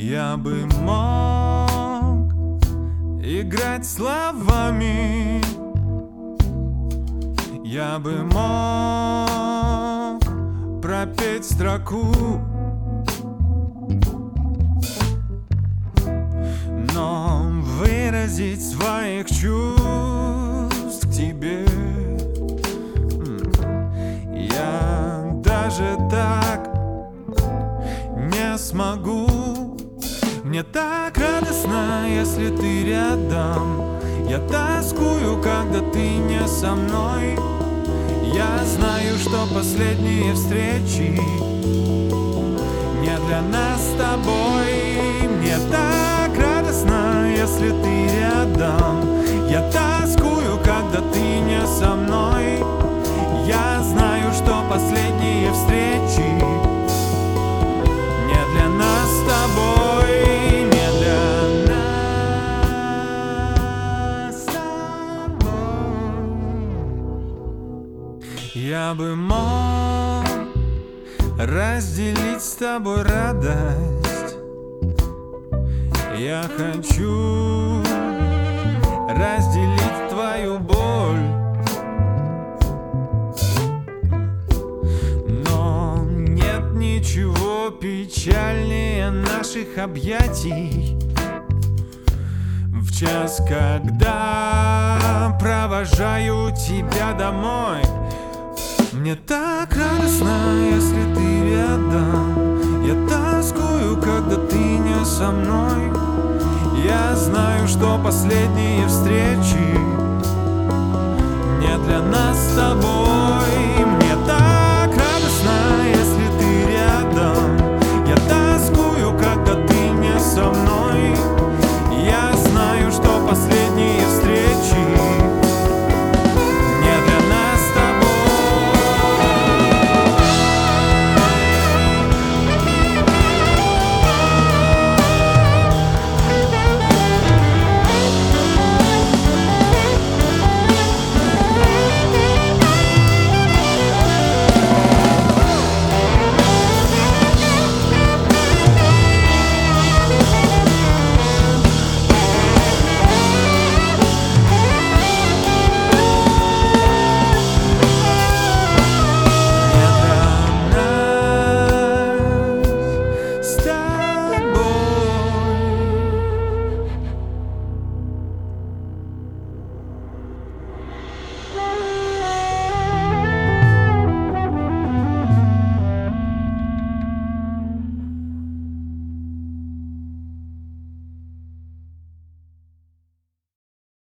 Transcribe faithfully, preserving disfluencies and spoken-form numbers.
Я бы мог играть словами, я бы мог пропеть строку, но выразить своих чувств к тебе я даже так не смогу. Мне так радостно, если ты рядом. Я тоскую, когда ты не со мной. Я знаю, что последние встречи не для нас с тобой. Мне так радостно, если ты рядом. Я тоскую, когда ты не со мной. Я знаю, что последние встречи не для нас с тобой. Не для нас с тобой. Я бы мог разделить с тобой радость. Я хочу разделить твою боль, но нет ничего печальнее наших объятий в час, когда провожаю тебя домой. Мне так радостно, если ты рядом. Я тоскую, когда ты не со мной. Я знаю, что последние встречи не для нас с тобой.